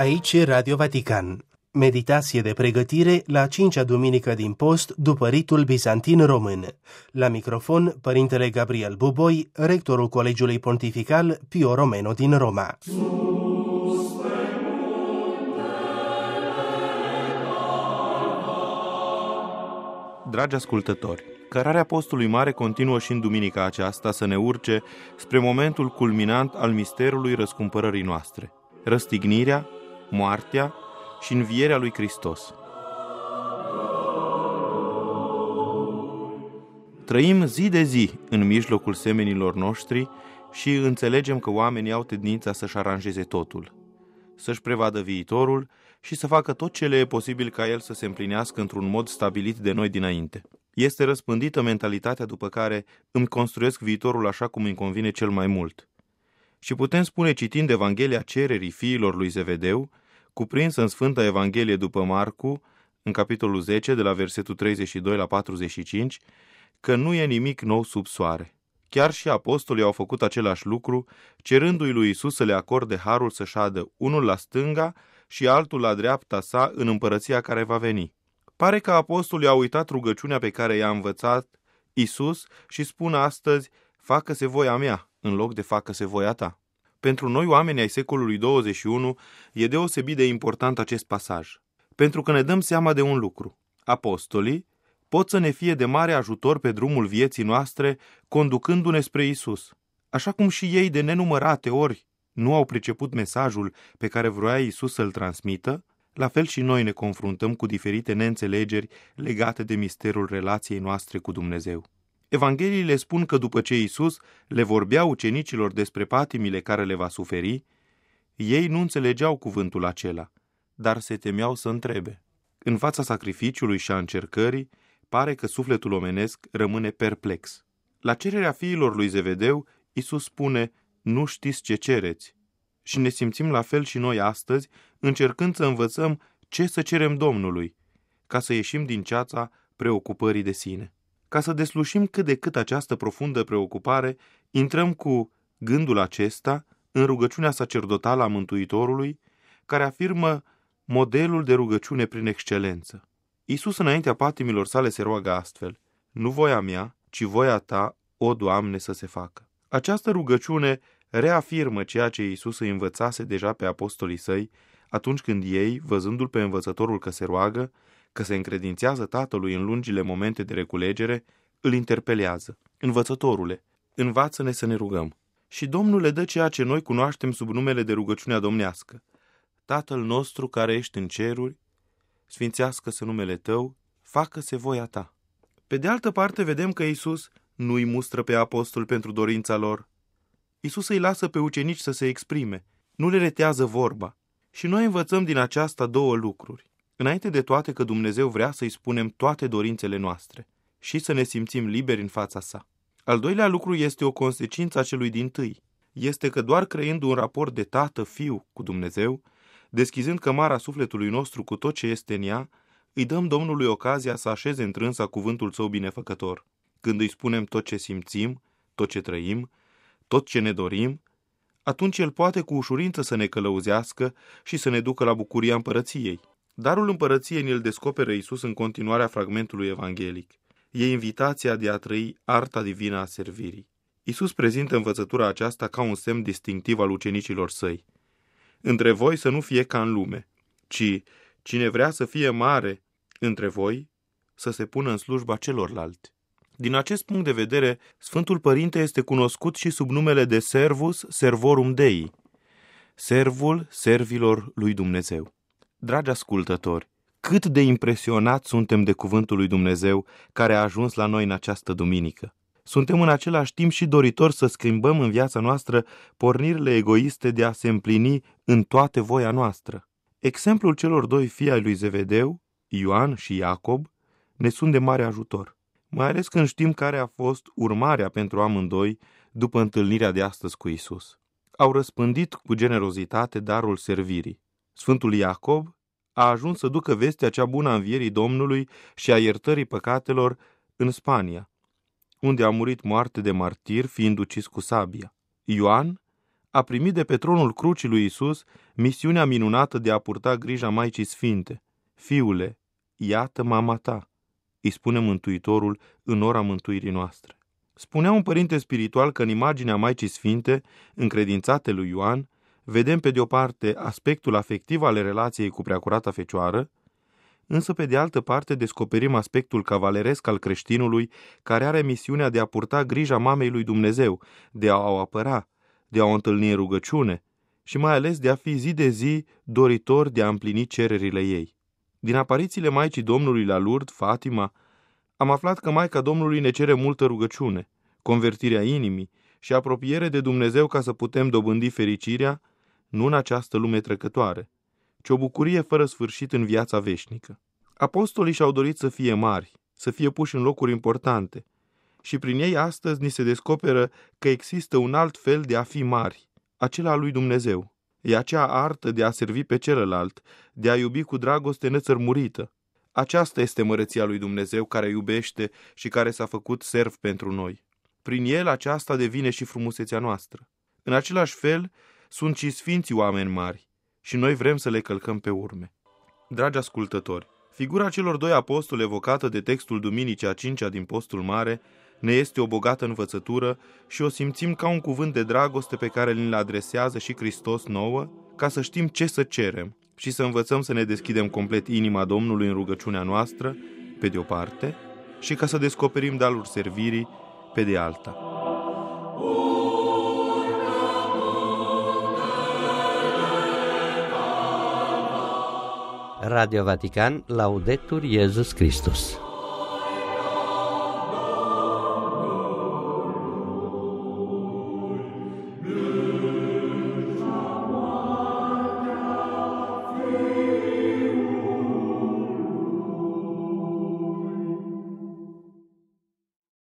Aici e Radio Vatican. Meditație de pregătire la 5-a duminică din post după ritul bizantin român. La microfon, Părintele Gabriel Buboi, rectorul Colegiului Pontifical Pio Romano din Roma. Dragi ascultători, cărarea postului mare continuă și în duminica aceasta să ne urce spre momentul culminant al misterului răscumpărării noastre, răstignirea, moartea și învierea lui Hristos. Trăim zi de zi în mijlocul semenilor noștri și înțelegem că oamenii au tendința să-și aranjeze totul, să-și prevadă viitorul și să facă tot ce le e posibil ca el să se împlinească într-un mod stabilit de noi dinainte. Este răspândită mentalitatea după care îmi construiesc viitorul așa cum îmi convine cel mai mult. Și putem spune, citind Evanghelia cererii fiilor lui Zevedeu, cuprinsă în Sfânta Evanghelie după Marcu, în capitolul 10, de la versetul 32 la 45, că nu e nimic nou sub soare. Chiar și apostolii au făcut același lucru, cerându-i lui Iisus să le acorde harul să șadă unul la stânga și altul la dreapta sa în împărăția care va veni. Pare că apostolii au uitat rugăciunea pe care i-a învățat Iisus și spun astăzi, facă-se voia mea, în loc de facă-se voia ta. Pentru noi, oamenii ai secolului 21, e deosebit de important acest pasaj, pentru că ne dăm seama de un lucru. Apostolii pot să ne fie de mare ajutor pe drumul vieții noastre, conducându-ne spre Iisus. Așa cum și ei de nenumărate ori nu au priceput mesajul pe care vroia Iisus să-l transmită, la fel și noi ne confruntăm cu diferite neînțelegeri legate de misterul relației noastre cu Dumnezeu. Evangheliile spun că după ce Iisus le vorbea ucenicilor despre patimile care le va suferi, ei nu înțelegeau cuvântul acela, dar se temeau să întrebe. În fața sacrificiului și a încercării, pare că sufletul omenesc rămâne perplex. La cererea fiilor lui Zevedeu, Iisus spune, nu știți ce cereți. Și ne simțim la fel și noi astăzi, încercând să învățăm ce să cerem Domnului, ca să ieșim din ceața preocupării de sine. Ca să deslușim cât de cât această profundă preocupare, intrăm cu gândul acesta în rugăciunea sacerdotală a Mântuitorului, care afirmă modelul de rugăciune prin excelență. Iisus înaintea patimilor sale se roagă astfel, nu voia mea, ci voia ta, o Doamne, să se facă. Această rugăciune reafirmă ceea ce Iisus îi învățase deja pe apostolii săi atunci când ei, văzându-l pe învățătorul că se roagă, că se încredințează Tatălui în lungile momente de reculegere, îl interpelează. Învățătorule, învață-ne să ne rugăm. Și Domnul le dă ceea ce noi cunoaștem sub numele de rugăciunea domnească. Tatăl nostru care ești în ceruri, sfințească-se numele tău, facă-se voia ta. Pe de altă parte, vedem că Iisus nu îi mustră pe apostoli pentru dorința lor. Iisus îi lasă pe ucenici să se exprime, nu le retează vorba. Și noi învățăm din aceasta două lucruri. Înainte de toate că Dumnezeu vrea să-i spunem toate dorințele noastre și să ne simțim liberi în fața sa. Al doilea lucru este o consecință a celui dintâi. Este că doar creând un raport de tată-fiu cu Dumnezeu, deschizând cămara sufletului nostru cu tot ce este în ea, îi dăm Domnului ocazia să așeze întrânsa cuvântul său binefăcător. Când îi spunem tot ce simțim, tot ce trăim, tot ce ne dorim, atunci El poate cu ușurință să ne călăuzească și să ne ducă la bucuria împărăției. Darul împărăției ne-l descoperă Iisus în continuarea fragmentului evanghelic. E invitația de a trăi arta divină a servirii. Iisus prezintă învățătura aceasta ca un semn distinctiv al ucenicilor săi. Între voi să nu fie ca în lume, ci cine vrea să fie mare între voi, să se pună în slujba celorlalți. Din acest punct de vedere, Sfântul Părinte este cunoscut și sub numele de Servus Servorum Dei, servul servilor lui Dumnezeu. Dragi ascultători, cât de impresionați suntem de cuvântul lui Dumnezeu care a ajuns la noi în această duminică. Suntem în același timp și doritori să schimbăm în viața noastră pornirile egoiste de a se împlini în toate voia noastră. Exemplul celor doi fii ai lui Zevedeu, Ioan și Iacob, ne sunt de mare ajutor. Mai ales când știm care a fost urmarea pentru amândoi după întâlnirea de astăzi cu Iisus. Au răspândit cu generozitate darul servirii. Sfântul Iacob a ajuns să ducă vestea cea bună a învierii Domnului și a iertării păcatelor în Spania, unde a murit moarte de martir fiind ucis cu sabia. Ioan a primit de pe tronul crucii lui Iisus misiunea minunată de a purta grija Maicii Sfinte. Fiule, iată mama ta, îi spune Mântuitorul în ora mântuirii noastre. Spunea un părinte spiritual că în imaginea Maicii Sfinte, încredințate lui Ioan, vedem pe de o parte aspectul afectiv al relației cu Preacurata Fecioară, însă pe de altă parte descoperim aspectul cavaleresc al creștinului care are misiunea de a purta grija mamei lui Dumnezeu, de a o apăra, de a o întâlni în rugăciune și mai ales de a fi zi de zi doritor de a împlini cererile ei. Din aparițiile Maicii Domnului la Lourdes, Fatima, am aflat că Maica Domnului ne cere multă rugăciune, convertirea inimii și apropiere de Dumnezeu ca să putem dobândi fericirea, nu în această lume trecătoare, ci o bucurie fără sfârșit în viața veșnică. Apostolii și-au dorit să fie mari, să fie puși în locuri importante și prin ei astăzi ni se descoperă că există un alt fel de a fi mari, acela lui Dumnezeu. E acea artă de a servi pe celălalt, de a iubi cu dragoste nețărmurită. Aceasta este măreția lui Dumnezeu care iubește și care s-a făcut serv pentru noi. Prin el aceasta devine și frumusețea noastră. În același fel, sunt și sfinții oameni mari și noi vrem să le călcăm pe urme. Dragi ascultători, figura celor doi apostoli evocată de textul Duminicii a 5-a din Postul Mare ne este o bogată învățătură și o simțim ca un cuvânt de dragoste pe care ni-l adresează și Hristos nouă, ca să știm ce să cerem și să învățăm să ne deschidem complet inima Domnului în rugăciunea noastră, pe de o parte, și ca să descoperim daruri servirii, pe de alta. Radio Vatican, Laudetur Iesus Christus.